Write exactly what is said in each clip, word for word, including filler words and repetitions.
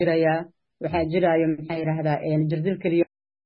jiraya waxaa jiraayo maxay yiraahdaa een jirdilka iyo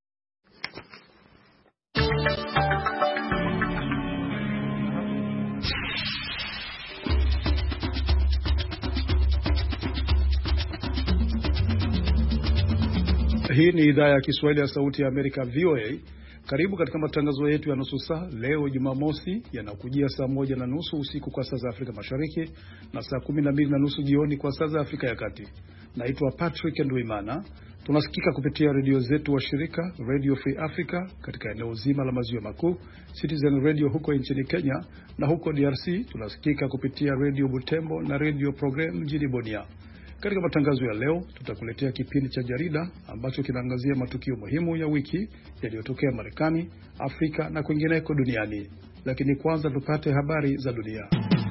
Hii ni idhaa ya Kiswahili ya Sauti ya Amerika V O A. Karibu katika matangazo yetu ya nusu saa leo Jumamosi, yanakujia saa moja na nusu usiku kwa saa za Afrika Mashariki na saa kumi na mbili na nusu jioni kwa saa za Afrika ya Kati. Naitwa Patrick Ndwimana. Tunasikika kupitia redio zetu wa shirika Radio Free Africa katika eneo zima la maziwa makuu, Citizen Radio huko nchini Kenya, na huko D R C tunasikika kupitia Radio Butembo na Radio Program mjini Bunia. Katika matangazo ya leo tutakuletea kipindi cha jarida ambacho kinaangazia matukio muhimu ya wiki yaliyotokea Marekani, Afrika na kwingineko duniani. Lakini kwanza tupate habari za dunia.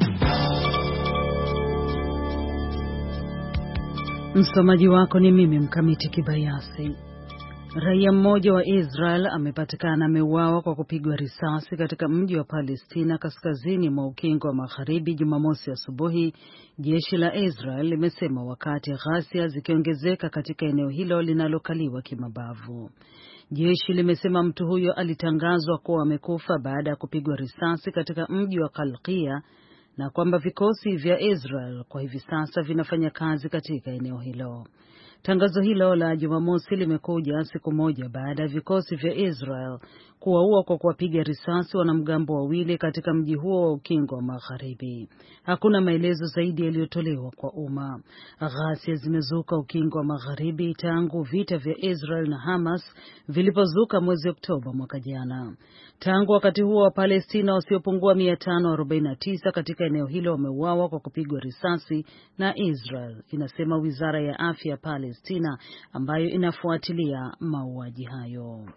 Msomaji wako ni mimi Mkamiti Kibayasi. Raia mmoja wa Israel amepatikana ameuawa kwa kupigwa risasi katika mji wa Palestina kaskazini mwa ukingo wa Magharibi Jumamosi asubuhi, jeshi la Israel limesema, wakati ghasia zikiongezeka katika eneo hilo linalokaliwa kimabavu. Jeshi limesema mtu huyo alitangazwa kuwa amekufa baada ya kupigwa risasi katika mji wa Kalkia na kwamba vikosi vya Israel kwa hivi sasa vinafanya kazi katika eneo hilo. Tangazo hilo la Jumamosi limekuja siku moja baada ya vikosi vya Israel kuwaua kwa kuwapiga risasi wanamgambo wawili katika mji huo wa ukingo wa Magharibi. Hakuna maelezo zaidi yaliyotolewa kwa umma. Ghasia zimezuka ukingo wa Magharibi tangu vita vya Israel na Hamas vilipozuka mwezi Oktoba mwaka jana. Tangu wakati huo, wa Palestina wasiopungua mia tano arobaini na tisa katika eneo hilo wameuawa kwa kupigwa risasi na Israel, inasema Wizara ya Afya ya Palestina ambayo inafuatilia mauaji hayo.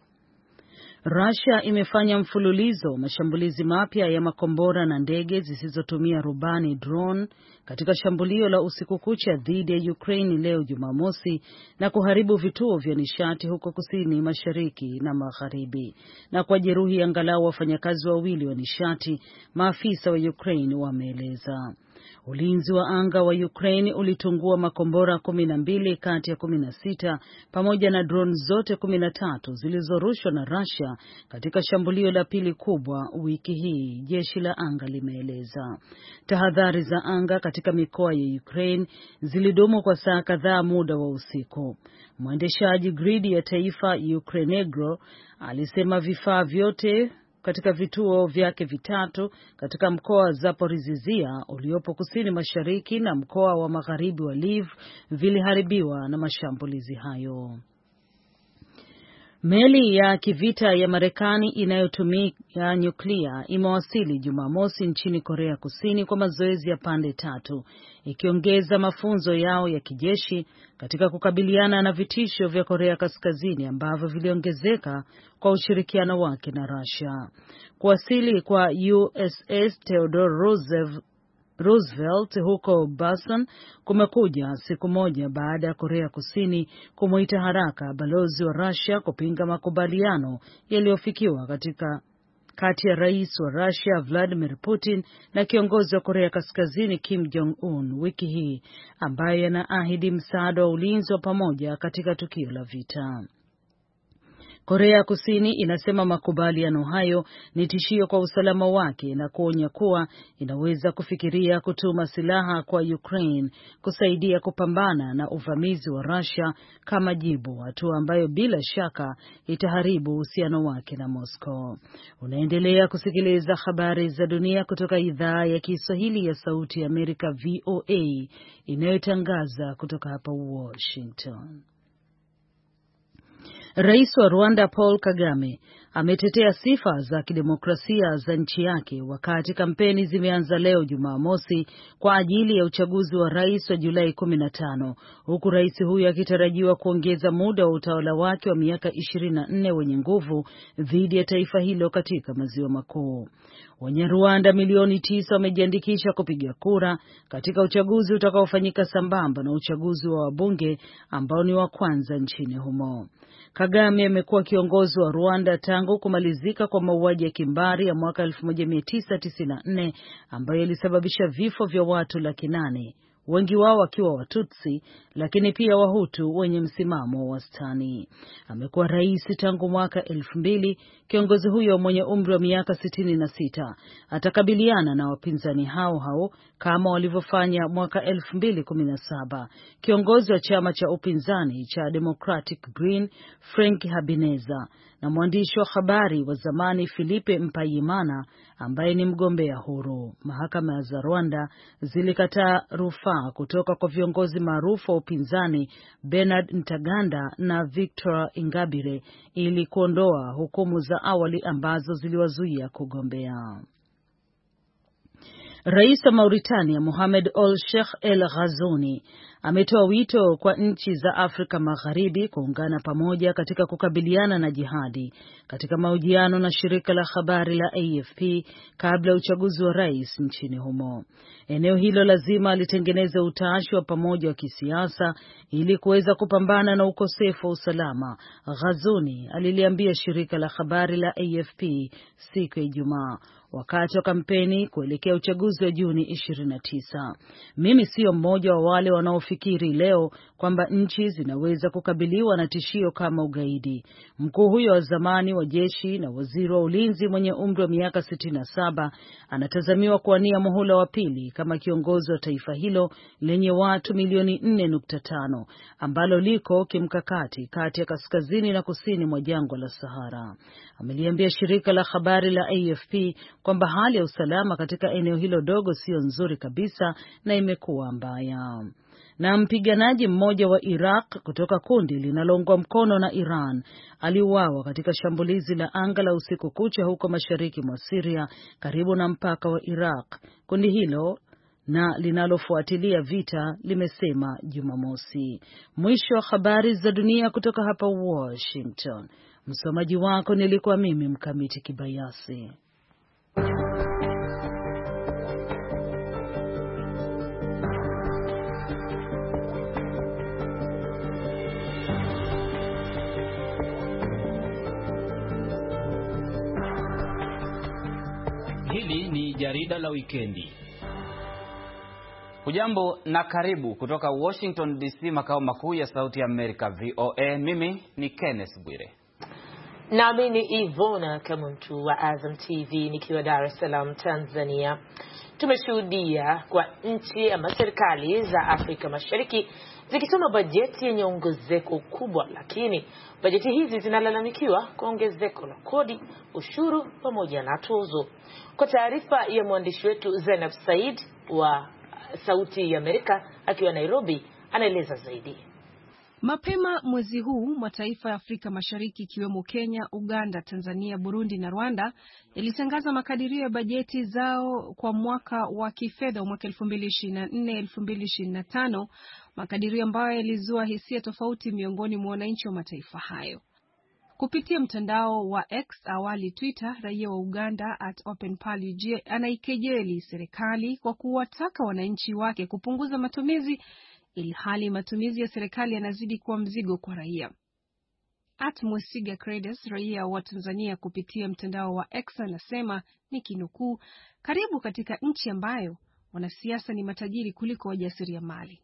Russia imefanya mfululizo mashambulizi mapya ya makombora na ndege zisizotumia rubani drone katika shambulio la usiku kucha dhidi ya Ukraine leo Jumamosi na kuharibu vituo vya nishati huko kusini mashariki na magharibi na kwa jeruhi angalau wafanyakazi wawili wa nishati, maafisa wa Ukraine wameeleza. Ulinzi wa anga wa Ukraine ulitungua makombora kumi na mbili kati ya kumi na sita pamoja na drone zote kumi na tatu zilizorushwa na Russia katika shambulio la pili kubwa wiki hii, jeshi la anga limeeleza. Tahadhari za anga katika mikoa ya Ukraine zilidumu kwa saa kadhaa muda wa usiku. Mwendeshaji gridi ya taifa Ukrenegro alisema vifaa vyote katika vituo vyake vitatu katika mkoa wa Zaporizhzhia uliopo kusini mashariki na mkoa wa magharibi wa Lviv viliharibiwa na mashambulizi hayo. Meli ya kivita ya Marekani inayotumia nyuklia imewasili Jumamosi nchini Korea Kusini kwa mazoezi ya pande tatu, ikiongeza mafunzo yao ya kijeshi katika kukabiliana na vitisho vya Korea Kaskazini ambavyo viliongezeka kwa ushirikiano wake na Russia. Kuwasili kwa U S S Theodore Roosevelt Roosevelt huko Boston kumekuja siku moja baada ya Korea Kusini kumuita haraka balozi wa Russia kupinga makubaliano yaliyofikiwa katika kati ya rais wa Russia Vladimir Putin na kiongozi wa Korea Kaskazini Kim Jong Un wiki hii, ambaye anaahidi msaada wa ulinzi wa pamoja katika tukio la vita. Korea Kusini inasema makubaliano hayo ni tishio kwa usalama wake na kuonya kuwa inaweza kufikiria kutuma silaha kwa Ukraine kusaidia kupambana na uvamizi wa Russia kama jibu, hatua ambayo bila shaka itaharibu uhusiano wake na Moscow. Unaendelea kusikiliza habari za dunia kutoka idhaa ya Kiswahili ya Sauti ya Amerika V O A inayotangaza kutoka hapa Washington. Rais wa Rwanda Paul Kagame ametetea sifa za kidemokrasia za nchi yake wakati kampeni zimeanza leo Jumamosi kwa ajili ya uchaguzi wa rais wa Julai kumi na tano, huku rais huyo akitarajiwa kuongeza muda wa utawala wake wa miaka ishirini na nne wenye nguvu dhidi ya taifa hilo katika maziwa makuu. Wanyarwanda milioni tisa wamejiandikisha kupiga kura katika uchaguzi utakaofanyika sambamba na uchaguzi wa wabunge ambao ni wa kwanza nchini humo. Kagame amekuwa kiongozi wa Rwanda tangu kumalizika kwa mauaji ya kimbari ya mwaka elfu moja mia tisa tisini na nne ambayo ilisababisha vifo vya watu laki nane, wengi wao wakiwa Watutsi, lakini pia Wahutu wenye msimamo wa wastani. Amekuwa rais tangu mwaka elfu mbili. Kiongozi huyo mwenye umri wa miaka sitini na sita atakabiliana na wapinzani hao hao kama walivyofanya mwaka elfu mbili kumi na saba. Kiongozi wa chama cha upinzani cha Democratic Green, Frank Habineza, na mwandishi wa habari wa zamani Philippe Mpayimana ambaye ni mgombea huru. Mahakama za Rwanda zilikataa rufaa kutoka kwa viongozi maarufu wa upinzani Bernard Ntaganda na Victor Ingabire ili kuondoa hukumu za awali ambazo ziliwazuia kugombea. Rais wa Mauritania Mohamed Ould Sheikh El Ghazouani ametoa wito kwa nchi za Afrika Magharibi kuungana pamoja katika kukabiliana na jihadi katika mahojiano na shirika la habari la A F P kabla ya uchaguzi wa rais nchini humo. Eneo hilo lazima litengeneze utashi wa pamoja wa kisiasa ili kuweza kupambana na ukosefu wa usalama, Ghazouani aliliambia shirika la habari la A F P siku ya Ijumaa wakati wa kampeni kuelekea uchaguzi wa Juni ishirini na tisa. Mimi sio mmoja wa wale wanaofikiri leo kwamba nchi zinaweza kukabiliwa na tishio kama ugaidi. Mkuu huyo wa zamani wa jeshi na waziri wa ulinzi mwenye umri wa miaka sitini na saba anatazamiwa kuwania muhula wa pili kama kiongozi wa taifa hilo lenye watu milioni nne nukta tano ambalo liko kimkakati kati ya kaskazini na kusini mwa jangwa la Sahara. Ameliambia shirika la habari la A F P kwamba hali ya usalama katika eneo hilo dogo sio nzuri kabisa na imekuwa mbaya. Na mpiganaji mmoja wa Iraq kutoka kundi linaloungwa mkono na Iran aliuawa katika shambulizi la anga la usiku kucha huko mashariki mwa Syria karibu na mpaka wa Iraq. Kundi hilo na linalofuatilia vita limesema Jumamosi. Mwisho wa habari za dunia kutoka hapa Washington. Msomaji wako nilikuwa mimi Mkamiti Kibayasi. Hili ni jarida la wikendi. Hujambo na karibu kutoka Washington D C, makao makuu ya Sauti ya Amerika V O A. Mimi ni Kenneth Bwire. Nami ni Ivona Kamuntu wa Azam T V nikiwa Dar es Salaam, Tanzania. Tumeshuhudia kwa nchi ama serikali za Afrika Mashariki zikituma bajeti yenye ongezeko kubwa, lakini bajeti hizi zinalalamikiwa kwa ongezeko la kodi, ushuru pamoja na tozo. Kwa taarifa ya mwandishi wetu Zainab Said wa Sauti ya Amerika akiwa Nairobi, anaeleza zaidi. Mapema mwezi huu mataifa ya Afrika Mashariki ikiwemo Kenya, Uganda, Tanzania, Burundi na Rwanda yalitangaza makadirio ya bajeti zao kwa mwaka wa kifedha mwaka elfu mbili ishirini na nne elfu mbili ishirini na tano, makadirio ambayo yalizua hisia tofauti miongoni mwa wananchi wa mataifa hayo. Kupitia mtandao wa X, awali Twitter, raia wa Uganda at OpenPaluj anaikejeli serikali kwa kuwataka wananchi wake kupunguza matumizi, ilhali matumizi ya serikali yanazidi kuwa mzigo kwa raia. At Mwesiga Credes, raia wa Tanzania, kupitia mtandao wa X anasema nikinukuu, karibu katika nchi ambayo wanasiasa ni matajiri kuliko wajasiriamali.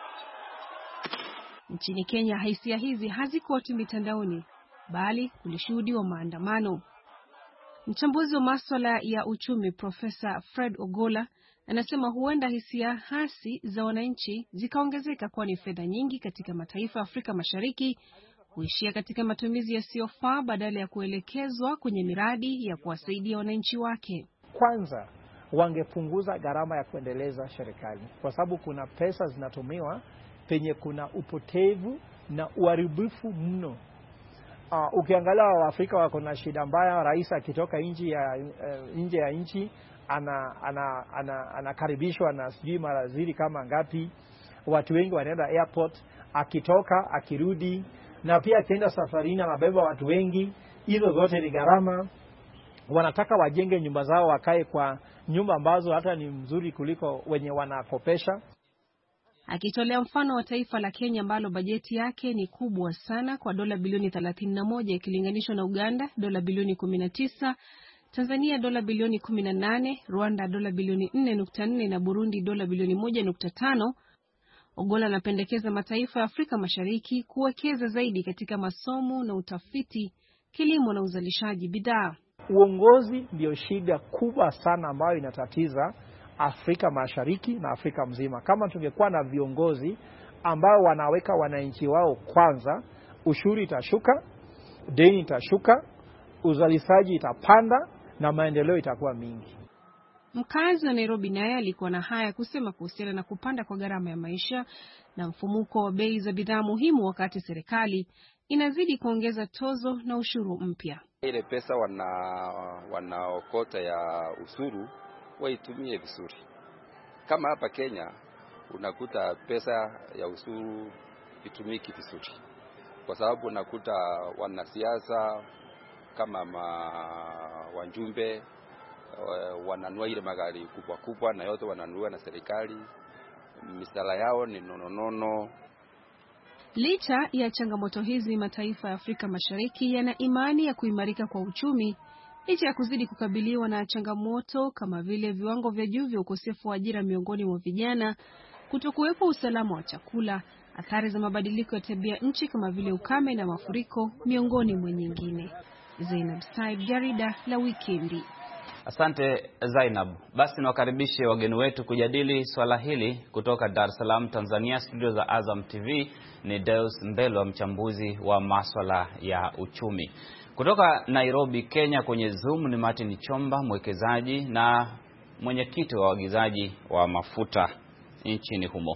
Nchini Kenya hisia hizi hazikuwa tu mitandaoni, bali kulishuhudiwa maandamano. Mchambuzi wa masuala ya uchumi Profesa Fred Ogola anasema huenda hisia hasi za wananchi zikaongezeka kwani fedha nyingi katika mataifa ya Afrika Mashariki huishia katika matumizi yasiyofaa badala ya kuelekezwa kwenye miradi ya kuwasaidia wananchi wake. Kwanza wangepunguza gharama ya kuendeleza serikali, kwa sababu kuna pesa zinatumiwa penye kuna upotevu na uharibifu mno. Uh, ukiangalia Waafrika wako na shida mbaya. Rais akitoka nje ya uh, nje ya nchi ana ana anakaribishwa ana, ana na sijui marazili kama ngapi. Watu wengi wanaenda airport, akitoka akirudi, na pia akienda safarini anabeba watu wengi. Hizo zote ni gharama. Wanataka wajenge nyumba zao, wakae kwa nyumba ambazo hata ni mzuri kuliko wenye wanakopesha. Akitolea mfano wa taifa la Kenya ambalo bajeti yake ni kubwa sana kwa dola bilioni thelathini na moja ikilinganishwa na Uganda dola bilioni kumi na tisa, Tanzania dola bilioni kumi na nane, Rwanda dola bilioni nne nukta nne na Burundi dola bilioni moja nukta tano, Ogolla anapendekeza mataifa ya Afrika Mashariki kuwekeza zaidi katika masomo na utafiti, kilimo na uzalishaji bidhaa. Uongozi ndio shida kubwa sana ambayo inatatiza Afrika Mashariki na Afrika mzima. Kama tungekuwa na viongozi ambao wanaweka wananchi wao kwanza, ushuru itashuka, deni itashuka, uzalishaji itapanda na maendeleo itakuwa mingi. Mkazi wa Nairobi naye alikuwa na haya kusema kuhusiana na kupanda kwa gharama ya maisha na mfumuko wa bei za bidhaa muhimu, wakati serikali inazidi kuongeza tozo na ushuru mpya. Ile pesa wana wanaokota ya ushuru waitumie vizuri. Kama hapa Kenya unakuta pesa ya ushuru itumiki vizuri, kwa sababu unakuta wanasiasa kama ma wanjumbe wananua ile magari kubwa kubwa na yote wananua na serikali, misala yao ni nononono. Licha ya changamoto hizi, mataifa ya Afrika Mashariki yana imani ya kuimarika kwa uchumi, licha ya kuzidi kukabiliwa na changamoto kama vile viwango vya juu vya ukosefu wa ajira miongoni mwa vijana, kutokuwepo usalama wa chakula, athari za mabadiliko ya tabia nchi kama vile ukame na mafuriko, miongoni mwa nyingine. Zainab Said, jarida la Wikendi. Asante Zainab. Basi nawakaribishe wageni wetu kujadili swala hili kutoka Dar es Salaam, Tanzania. Studio za Azam T V ni Deus Mbelo, mchambuzi wa masuala ya uchumi. Kutoka Nairobi, Kenya, kwenye Zoom ni Martin Chomba, mwekezaji na mwenyekiti wa waagizaji wa mafuta nchini humo.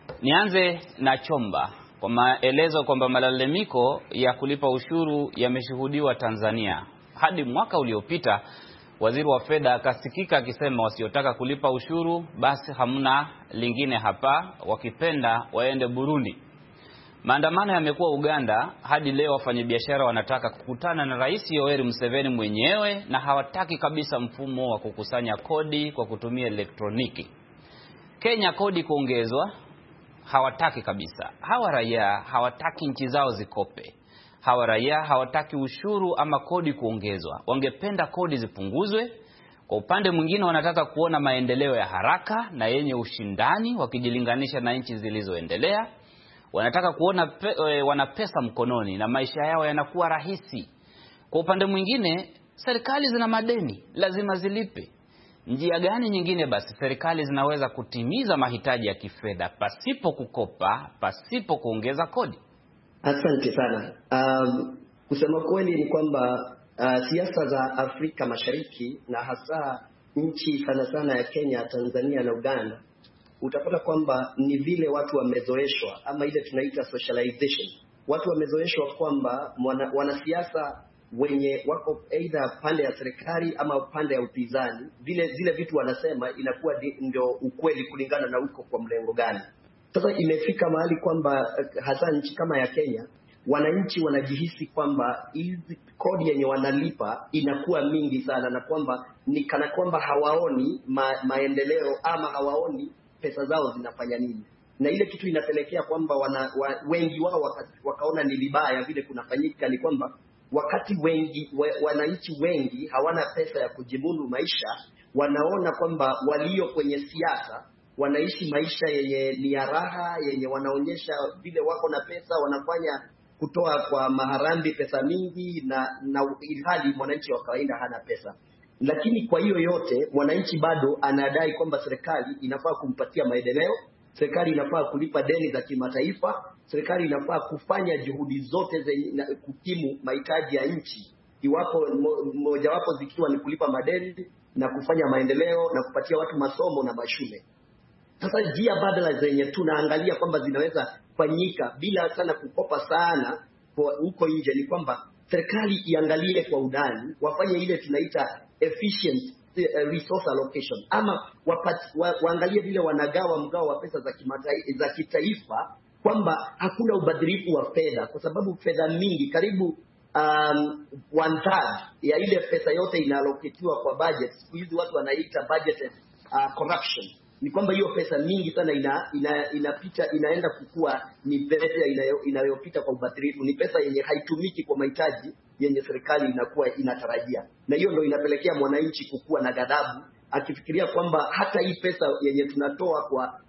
Nianze na Chomba kwa maelezo kwamba malalamiko ya kulipa ushuru yameshuhudiwa Tanzania. Hadi mwaka uliopita waziri wa fedha akasikika akisema wasiotaka kulipa ushuru basi hamna lingine hapa, wakipenda waende Burundi. Maandamano yamekuwa Uganda, hadi leo wafanyabiashara wanataka kukutana na Rais Yoweri Museveni mwenyewe na hawataki kabisa mfumo wa kukusanya kodi kwa kutumia elektroniki. Kenya kodi kuongezwa hawataki kabisa. Hawa raia hawataki nchi zao zikope. Hawa raia hawataki ushuru ama kodi kuongezwa. Wangependa kodi zipunguzwe. Kwa upande mwingine wanataka kuona maendeleo ya haraka na yenye ushindani wakijilinganisha na nchi zilizoendelea. Wanataka kuona pe, e, wana pesa mkononi na maisha yao yanakuwa rahisi. Kwa upande mwingine serikali zina madeni, lazima zilipe. Njia gani nyingine basi serikali zinaweza kutimiza mahitaji ya kifedha pasipo kukopa, pasipo kuongeza kodi? Asante sana. Um, kusema kweli ni kwamba uh, siasa za Afrika Mashariki na hasa nchi sana sana ya Kenya, Tanzania na Uganda, utapata kwamba ni vile watu wamezoeshwa ama ile tunaita socialization. Watu wamezoeshwa kwamba wanasiasa wenye wako either pande ya serikali ama pande ya upinzani, vile zile vitu wanasema inakuwa ndio ukweli kulingana na uko kwa mlengo gani. Sasa imefika mahali kwamba hasa nchi kama ya Kenya, wananchi wanajihisi kwamba hizi kodi yenye wanalipa inakuwa mingi sana, na kwamba ni kana kwamba hawaoni ma, maendeleo ama hawaoni pesa zao zinafanya nini. Na ile kitu inapelekea kwamba wana, wa, wengi wao waka, wakaona ni vibaya vile kunafanyika, ni kwamba wakati wengi wa, wananchi wengi hawana pesa ya kujimudu maisha, wanaona kwamba walio kwenye siasa wanaishi maisha yenye ni ya raha, yenye wanaonyesha vile wako na pesa, wanafanya kutoa kwa maharambi pesa mingi, na na ilhali mwananchi wa kawaida hana pesa. Lakini kwa hiyo yote mwananchi bado anadai kwamba serikali inafaa kumpatia maendeleo, serikali inafaa kulipa deni za kimataifa, serikali inafaa kufanya juhudi zote zenye kukimu mahitaji ya nchi, iwapo mojawapo zikiwa ni kulipa madeni na kufanya maendeleo na kupatia watu masomo na mashule. Sasa njia badala zenye tunaangalia kwamba zinaweza fanyika bila sana kukopa sana kwa huko nje ni kwamba serikali iangalie kwa undani, wafanye ile tunaita efficient resource allocation, ama wapati, wa, waangalie vile wanagawa mgao wa pesa za kimataifa za kitaifa, kwamba hakuna ubadhirifu wa fedha, kwa sababu fedha mingi karibu um, one third ya ile pesa yote inaloketiwa kwa budget. Siku hizi watu wanaita budget uh, corruption. Ni kwamba hiyo pesa mingi sana ina, ina, inapita inaenda kukua ni pesa inayo, inayopita kwa ubadhirifu, ni pesa yenye haitumiki kwa mahitaji yenye serikali inakuwa inatarajia. Na hiyo ndio inapelekea mwananchi kukua na ghadhabu, akifikiria kwamba hata hii pesa yenye tunatoa kwa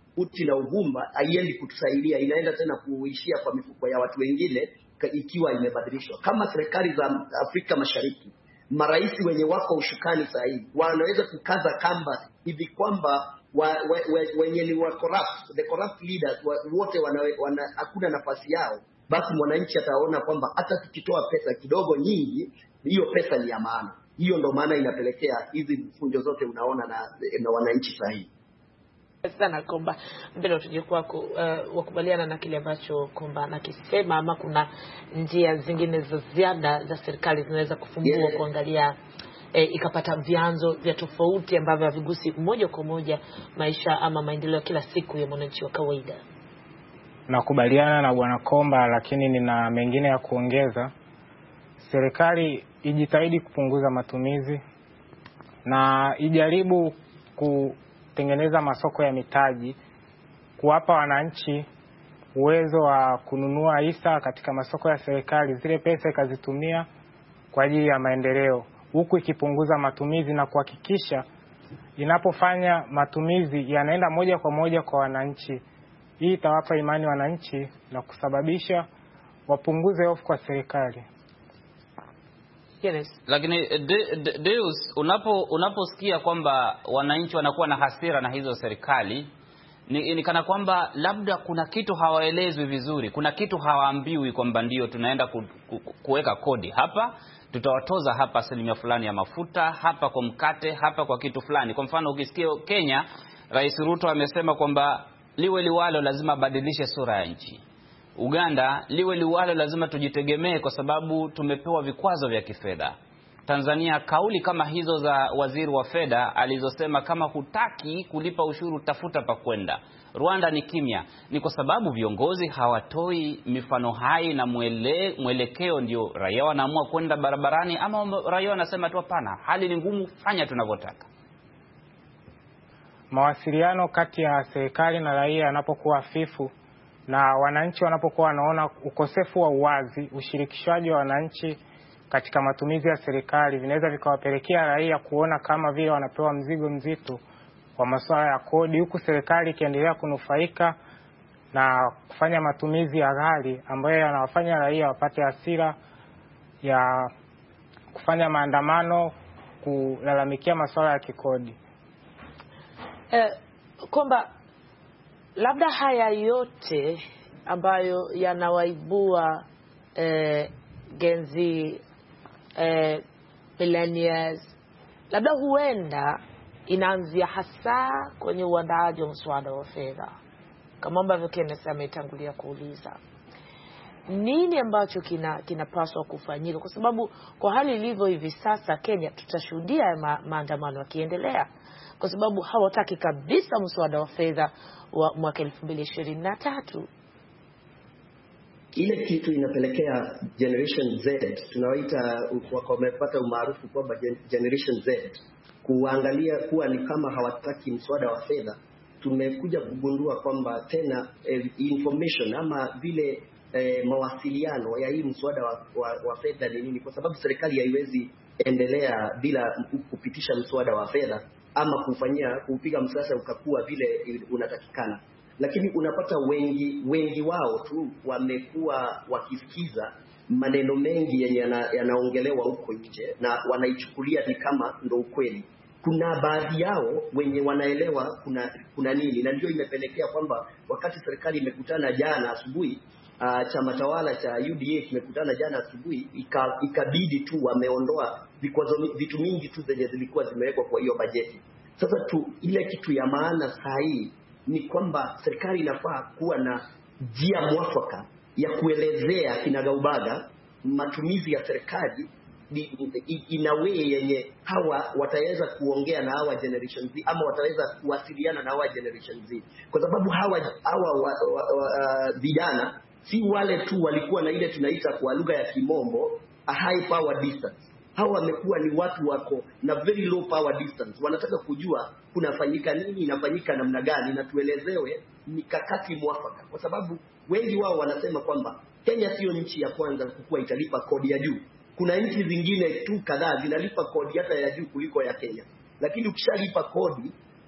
uti na uvumba haiendi kutusaidia, inaenda tena kuishia kwa mifuko ya watu wengine ikiwa imebadilishwa. Kama serikali za Afrika Mashariki, marais wenye wako ushukani sasa hivi wanaweza kukaza kamba hivi kwamba wa, wa, wa, wenye ni wa corrupt, the corrupt leaders wa, wote wana, wana, hakuna nafasi yao, basi mwananchi ataona kwamba hata tukitoa pesa kidogo nyingi, hiyo pesa ni ya maana. Hiyo ndo maana inapelekea hizi funjo zote unaona na, na wananchi sahihi. Sana kwamba mbele tuje kwako uh, wakubaliana na kile ambacho kwamba nakisema, ama kuna njia zingine za ziada za serikali zinaweza kufumbua yeah. kuangalia E, ikapata vyanzo vya tofauti ambavyo havigusi moja kwa moja maisha ama maendeleo kila siku ya mwananchi wa kawaida. Nakubaliana na Bwana Komba, lakini nina mengine ya kuongeza. Serikali ijitahidi kupunguza matumizi na ijaribu kutengeneza masoko ya mitaji, kuwapa wananchi uwezo wa kununua hisa katika masoko ya serikali, zile pesa ikazitumia kwa ajili ya maendeleo, huku ikipunguza matumizi na kuhakikisha inapofanya matumizi yanaenda moja kwa moja kwa wananchi. Hii itawapa imani wananchi na kusababisha wapunguze hofu kwa serikali. Yes. Lakini de, de, Deus, unapo unaposikia kwamba wananchi wanakuwa na hasira na hizo serikali, ni, ni kana kwamba labda kuna kitu hawaelezwi vizuri, kuna kitu hawaambiwi kwamba ndio tunaenda ku, ku, kuweka kodi hapa, tutawatoza hapa asilimia fulani ya mafuta, hapa kwa mkate, hapa kwa kitu fulani. Kwa mfano ukisikia Kenya, Rais Ruto amesema kwamba liwe liwalo lazima badilishe sura ya nchi. Uganda, liwe liwalo lazima tujitegemee kwa sababu tumepewa vikwazo vya kifedha. Tanzania, kauli kama hizo za waziri wa fedha alizosema kama hutaki kulipa ushuru tafuta pa kwenda. Rwanda ni kimya. Ni kwa sababu viongozi hawatoi mifano hai na mwele, mwelekeo ndio raia wanaamua kwenda barabarani, ama raia wanasema tu hapana, hali ni ngumu, fanya tunavyotaka? Mawasiliano kati ya serikali na raia yanapokuwa hafifu na wananchi wanapokuwa wanaona ukosefu wa uwazi, ushirikishwaji wa wananchi katika matumizi ya serikali vinaweza vikawapelekea raia kuona kama vile wanapewa mzigo mzito kwa masuala ya kodi, huku serikali ikiendelea kunufaika na kufanya matumizi ya ghali ambayo yanawafanya raia wapate hasira ya kufanya maandamano kulalamikia masuala ya kikodi. Eh, kwamba labda haya yote ambayo yanawaibua eh, genzi eh, millennials, labda huenda inaanzia hasa kwenye uandaaji wa mswada wa fedha, kama ambavyo Kenneth ametangulia kuuliza. Nini ambacho kina kinapaswa kufanyika? Kwa sababu kwa hali ilivyo hivi sasa Kenya, tutashuhudia ma, maandamano yakiendelea kwa sababu hawataki kabisa mswada wa fedha wa mwaka elfu mbili ishirini na tatu. Ile kitu inapelekea Generation Z, tunawaita wamepata umaarufu kwamba Generation Z, kuangalia kuwa ni kama hawataki mswada wa fedha. Tumekuja kugundua kwamba tena eh, information ama vile eh, mawasiliano ya hii mswada wa, wa, wa fedha ni nini, kwa sababu serikali haiwezi endelea bila kupitisha mswada wa fedha ama kufanyia kupiga msasa ukakuwa vile unatakikana. Lakini unapata wengi wengi wao tu wamekuwa wakisikiza maneno mengi yenye yanaongelewa huko nje na wanaichukulia ni kama ndo ukweli. Kuna baadhi yao wenye wanaelewa kuna kuna nini, na ndio imepelekea kwamba wakati serikali imekutana jana asubuhi, uh, chama tawala cha U D A kimekutana jana asubuhi, ikabidi ika tu wameondoa vikwazo vitu mingi tu zenye zilikuwa zimewekwa kwa hiyo bajeti. Sasa tu ile kitu ya maana sahihi ni kwamba serikali inafaa kuwa na njia mwafaka ya kuelezea kinagaubaga matumizi ya serikali ina way yenye hawa wataweza kuongea na hawa Generation Z ama wataweza kuwasiliana na hawa Generation Z, kwa sababu hawa hawa vijana uh, si wale tu walikuwa na ile tunaita kwa lugha ya kimombo a high power distance. Hawa wamekuwa ni watu wako na very low power distance, wanataka kujua kunafanyika nini, inafanyika namna gani, na tuelezewe mikakati mwafaka, kwa sababu wengi wao wanasema kwamba Kenya sio nchi ya kwanza kukua italipa kodi ya juu. Kuna nchi zingine tu kadhaa zinalipa kodi hata ya juu kuliko ya Kenya, lakini ukishalipa kodi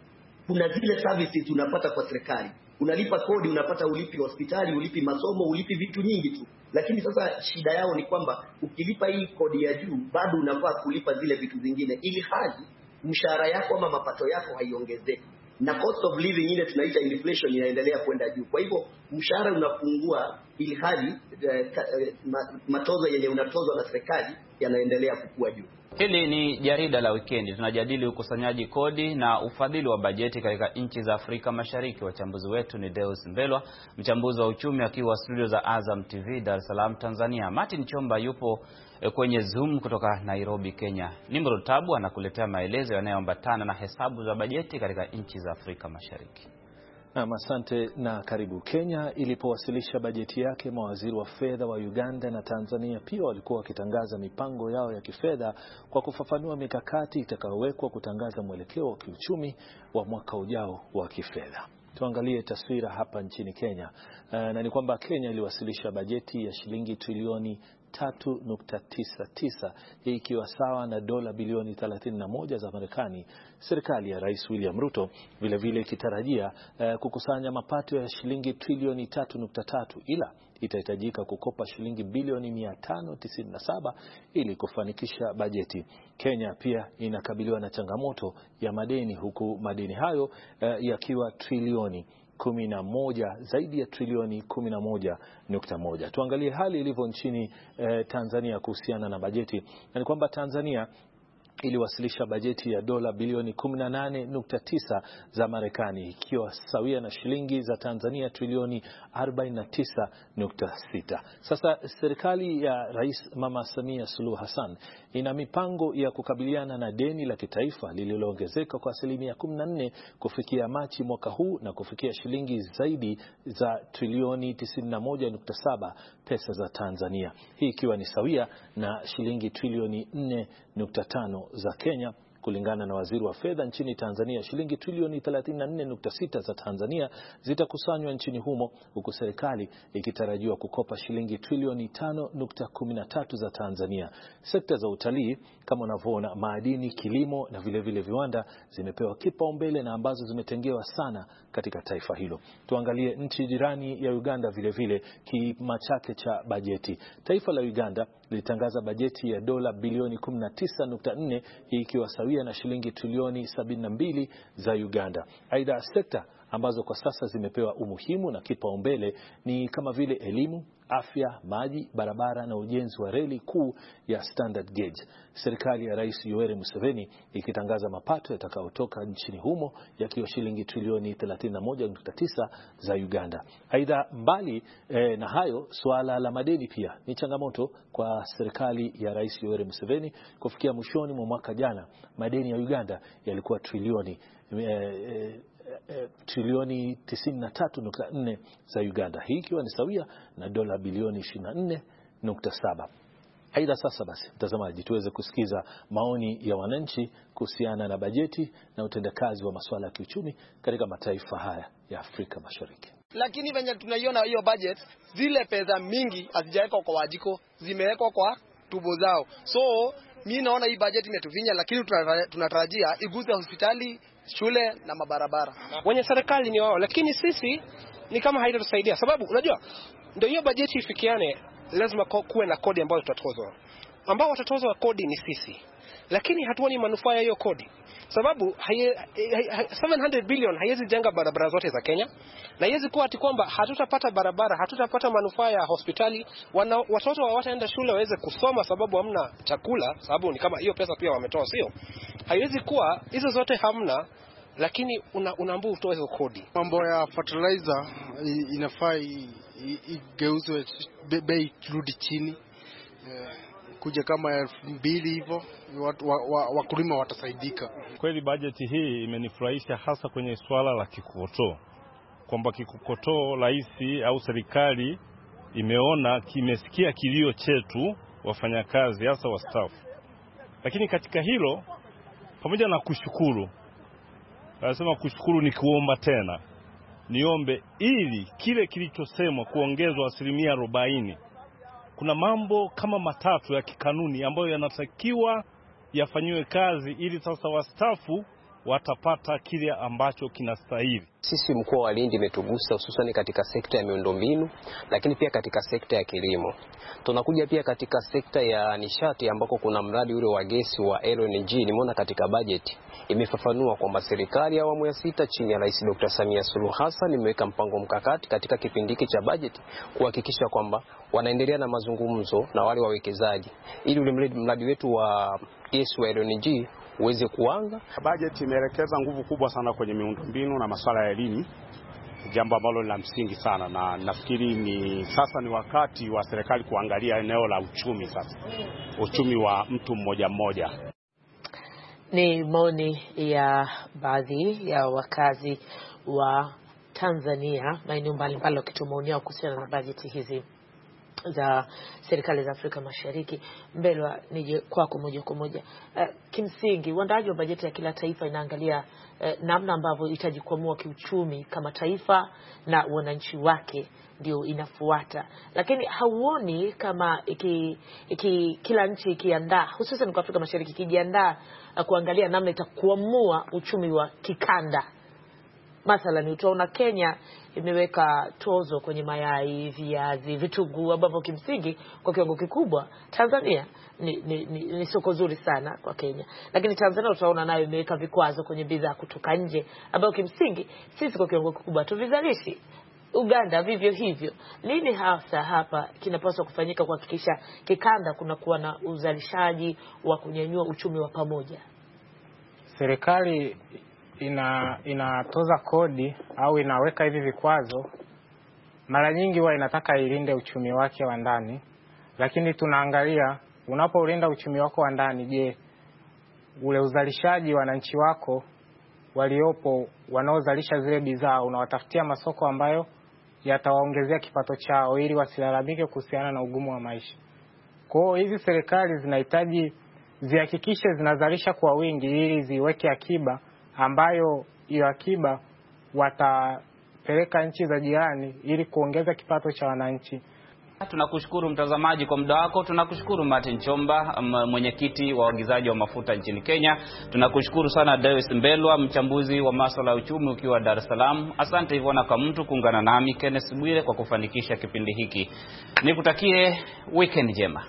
kuna zile services unapata kwa serikali. Unalipa kodi, unapata ulipi hospitali, ulipi masomo, ulipi vitu nyingi tu. Lakini sasa shida yao ni kwamba ukilipa hii kodi ya juu bado unafaa kulipa zile vitu zingine, ili hali mshahara yako ama mapato yako haiongezeki. Na cost of living ile tunaita inflation inaendelea kwenda juu. Kwa hivyo mshahara unapungua, ili hali uh, matozo yenye unatozwa na serikali yanaendelea kukua juu. Hili ni jarida la wikendi. Tunajadili ukusanyaji kodi na ufadhili wa bajeti katika nchi za Afrika Mashariki. Wachambuzi wetu ni Deus Mbelwa, mchambuzi wa uchumi akiwa studio za Azam T V Dar es Salaam Tanzania. Martin Chomba yupo kwenye Zoom kutoka Nairobi, Kenya. Nimrod Tabu anakuletea maelezo yanayoambatana na hesabu za bajeti katika nchi za Afrika Mashariki. Na asante na karibu. Kenya ilipowasilisha bajeti yake, mawaziri wa fedha wa Uganda na Tanzania pia walikuwa wakitangaza mipango yao ya kifedha kwa kufafanua mikakati itakayowekwa kutangaza mwelekeo wa kiuchumi wa mwaka ujao wa kifedha. Tuangalie taswira hapa nchini Kenya. Uh, na ni kwamba Kenya iliwasilisha bajeti ya shilingi trilioni tatu nukta tisa tisa, hii ikiwa sawa na dola bilioni thelathini na moja za Marekani. Serikali ya Rais William Ruto vile vile ikitarajia uh, kukusanya mapato ya shilingi trilioni tatu nukta tatu, ila itahitajika kukopa shilingi bilioni mia tano tisini na saba ili kufanikisha bajeti. Kenya pia inakabiliwa na changamoto ya madeni, huku madeni hayo uh, yakiwa trilioni kumi na moja, zaidi ya trilioni kumi na moja nukta moja. Tuangalie hali ilivyo nchini eh, Tanzania kuhusiana na bajeti. Na ni kwamba Tanzania iliwasilisha bajeti ya dola bilioni kumi na nane nukta tisa za Marekani, ikiwa sawia na shilingi za Tanzania trilioni arobaini na tisa nukta sita. Sasa serikali ya Rais Mama Samia Suluhu Hassan ina mipango ya kukabiliana na deni la kitaifa lililoongezeka kwa asilimia kumi na nne kufikia Machi mwaka huu na kufikia shilingi zaidi za trilioni tisini na moja nukta saba pesa za Tanzania. Hii ikiwa ni sawia na shilingi trilioni nne nukta tano za Kenya. Kulingana na waziri wa fedha nchini Tanzania, shilingi trilioni thelathini na nne nukta sita za Tanzania zitakusanywa nchini humo, huku serikali ikitarajiwa kukopa shilingi trilioni tano nukta kumi na tatu za Tanzania. Sekta za utalii kama unavyoona, madini, kilimo na vile vile viwanda zimepewa kipaumbele na ambazo zimetengewa sana katika taifa hilo. Tuangalie nchi jirani ya Uganda vile vile kima chake cha bajeti. Taifa la Uganda lilitangaza bajeti ya dola bilioni kumi na tisa nukta nne, hii ikiwa sawia na shilingi trilioni sabini na mbili za Uganda. Aidha, sekta ambazo kwa sasa zimepewa umuhimu na kipaumbele ni kama vile elimu, afya, maji, barabara na ujenzi wa reli kuu ya standard gauge. Serikali ya Rais Yoweri Museveni ikitangaza mapato yatakayotoka nchini humo yakiwa shilingi trilioni thelathini na moja nukta tisa za Uganda. Aidha, mbali eh, na hayo, suala la madeni pia ni changamoto kwa serikali ya Rais Yoweri Museveni. Kufikia mwishoni mwa mwaka jana, madeni ya Uganda yalikuwa trilioni eh, eh, trilioni tisini na tatu nukta nne za Uganda, hii ikiwa ni sawia na dola bilioni ishirini na nne nukta saba. Aidha, sasa basi mtazamaji, tuweze kusikiza maoni ya wananchi kuhusiana na bajeti na utendakazi wa masuala ya kiuchumi katika mataifa haya ya Afrika Mashariki. Lakini venye tunaiona hiyo budget, zile pesa mingi hazijawekwa kwa wajiko, zimewekwa kwa tubo zao. So mimi naona hii budget imetuvinya, lakini tunatarajia iguze hospitali, shule na mabarabara. Wenye serikali ni wao, lakini sisi ni kama haitatusaidia, sababu unajua ndio hiyo bajeti ifikiane, lazima kuwe na kodi ambayo tutatozwa. Ambao watatozwa kodi ni sisi, lakini hatuoni manufaa ya hiyo kodi, sababu saba hundred billion haiwezi jenga barabara zote za Kenya, na haiwezi kuwa ati kwamba hatutapata barabara, hatutapata manufaa ya hospitali, wana, watoto hawataenda shule waweze kusoma sababu hamna chakula, sababu ni kama hiyo pesa pia wametoa, sio? Haiwezi kuwa hizo zote hamna, lakini unaambiwa utoe hizo kodi. Mambo ya fertilizer inafaa igeuzwe, bei rudi chini, kuja kama elfu mbili hivyo, wakulima watasaidika. Kweli bajeti hii imenifurahisha, hasa kwenye swala la kikokotoo, kwamba kikokotoo rais au serikali imeona, kimesikia kilio chetu wafanyakazi hasa wastaafu. Lakini katika hilo, pamoja na kushukuru, nasema kushukuru ni kuomba tena, niombe ili kile kilichosemwa kuongezwa asilimia arobaini, kuna mambo kama matatu ya kikanuni ambayo yanatakiwa yafanyiwe kazi ili sasa wastaafu watapata kile ambacho kinastahili. Sisi mkoa wa Lindi imetugusa hususan katika sekta ya miundombinu, lakini pia katika sekta ya kilimo. Tunakuja pia katika sekta ya nishati ambako kuna mradi ule wa gesi wa L N G. Nimeona katika bajeti imefafanua kwamba serikali ya awamu ya sita chini ya Rais Doctor Samia Suluhu Hassan imeweka mpango mkakati katika kipindi hiki cha bajeti kuhakikisha kwamba wanaendelea na mazungumzo na wale wawekezaji ili ule mradi wetu wa gesi wa L N G uweze kuanza. Bajeti imeelekeza nguvu kubwa sana kwenye miundombinu na masuala ya elimu, jambo ambalo ni la msingi sana, na nafikiri ni sasa ni wakati wa serikali kuangalia eneo la uchumi sasa. Uchumi wa mtu mmoja mmoja. Ni maoni ya baadhi ya wakazi wa Tanzania maeneo mbalimbali wakitoa maoni yao kuhusiana na bajeti hizi za serikali za Afrika Mashariki. Mbelwa, nije kwako moja kwa moja. Uh, kimsingi uandaaji wa bajeti ya kila taifa inaangalia uh, namna ambavyo itajikwamua kiuchumi kama taifa na wananchi wake ndio inafuata. Lakini hauoni kama iki, iki, kila nchi ikiandaa, hususan kwa Afrika Mashariki ikijiandaa uh, kuangalia namna itakuamua uchumi wa kikanda? Mathalan utaona Kenya imeweka tozo kwenye mayai, viazi, vitunguu ambavyo kimsingi kwa kiwango kikubwa Tanzania ni, ni, ni, ni soko zuri sana kwa Kenya. Lakini Tanzania utaona nayo imeweka vikwazo kwenye bidhaa kutoka nje ambavyo kimsingi sisi kwa kiwango kikubwa tuvizalishi. Uganda vivyo hivyo. Nini hasa hapa kinapaswa kufanyika kuhakikisha kikanda kuna kuwa na uzalishaji wa kunyanyua uchumi wa pamoja? Serikali ina inatoza kodi au inaweka hivi vikwazo, mara nyingi huwa inataka ilinde uchumi wake wa ndani. Lakini tunaangalia unapolinda uchumi wako wa ndani, je, ule uzalishaji wananchi wako waliopo wanaozalisha zile bidhaa unawatafutia masoko ambayo yatawaongezea kipato chao ili wasilalamike kuhusiana na ugumu wa maisha. Kwa hiyo hizi serikali zinahitaji zihakikishe zinazalisha kwa wingi ili ziweke akiba ambayo hiyo akiba watapeleka nchi za jirani ili kuongeza kipato cha wananchi. Tunakushukuru mtazamaji kwa muda wako. Tunakushukuru Martin Chomba, mwenyekiti wa waagizaji wa mafuta nchini Kenya. Tunakushukuru sana Deus Mbelwa, mchambuzi wa masuala ya uchumi ukiwa Dar es Salaam. Asante Ivona kwa mtu kuungana nami Kenneth Bwire kwa kufanikisha kipindi hiki. Nikutakie weekend njema.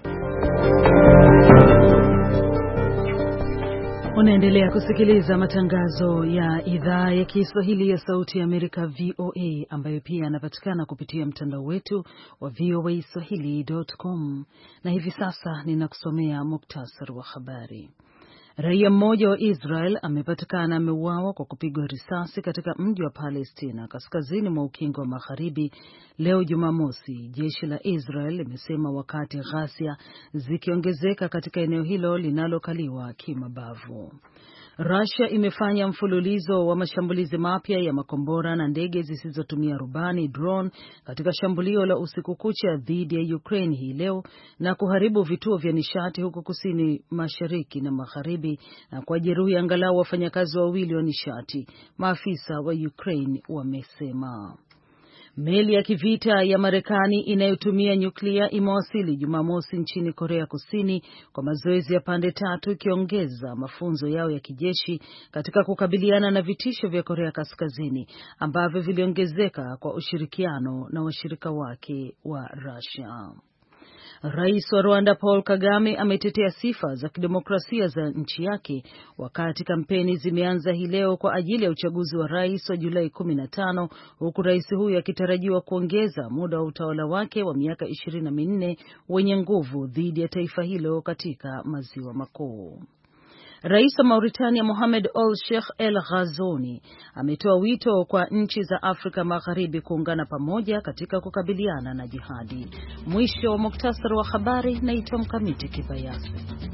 Unaendelea kusikiliza matangazo ya idhaa ya Kiswahili ya Sauti ya Amerika V O A, ambayo pia yanapatikana kupitia mtandao wetu wa v o a swahili dot com. Na hivi sasa ninakusomea muktasari wa habari. Raia mmoja wa Israel amepatikana ameuawa kwa kupigwa risasi katika mji wa Palestina kaskazini mwa ukingo wa Magharibi leo Jumamosi, jeshi la Israel limesema, wakati ghasia zikiongezeka katika eneo hilo linalokaliwa kimabavu. Russia imefanya mfululizo wa mashambulizi mapya ya makombora na ndege zisizotumia rubani drone katika shambulio la usiku kucha dhidi ya Ukraine hii leo na kuharibu vituo vya nishati huko kusini mashariki na magharibi na kujeruhi angalau wafanyakazi wawili wa nishati, maafisa wa Ukraine wamesema. Meli ya kivita ya Marekani inayotumia nyuklia imewasili Jumamosi nchini Korea Kusini kwa mazoezi ya pande tatu, ikiongeza mafunzo yao ya kijeshi katika kukabiliana na vitisho vya Korea Kaskazini ambavyo viliongezeka kwa ushirikiano na washirika wake wa Russia. Rais wa Rwanda Paul Kagame ametetea sifa za kidemokrasia za nchi yake wakati kampeni zimeanza hii leo kwa ajili ya uchaguzi wa rais wa Julai kumi na tano, huku rais huyu akitarajiwa kuongeza muda wa utawala wake wa miaka ishirini na minne wenye nguvu dhidi ya taifa hilo katika maziwa makuu. Rais wa Mauritania Mohamed Ould Sheikh El Ghazouani ametoa wito kwa nchi za Afrika Magharibi kuungana pamoja katika kukabiliana na jihadi. Mwisho wa muktasari wa habari. Naitwa Mkamiti Kibayasi.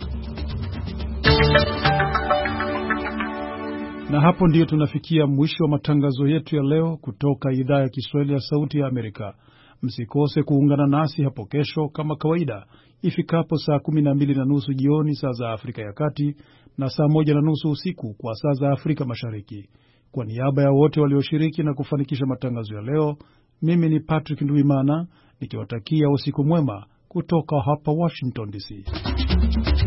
Na hapo ndiyo tunafikia mwisho wa matangazo yetu ya leo kutoka idhaa ya Kiswahili ya Sauti ya Amerika. Msikose kuungana nasi hapo kesho kama kawaida ifikapo saa kumi na mbili na nusu jioni saa za Afrika ya Kati na saa moja na nusu usiku kwa saa za Afrika Mashariki. Kwa niaba ya wote walioshiriki na kufanikisha matangazo ya leo, mimi ni Patrick Nduimana nikiwatakia usiku mwema kutoka hapa Washington D C.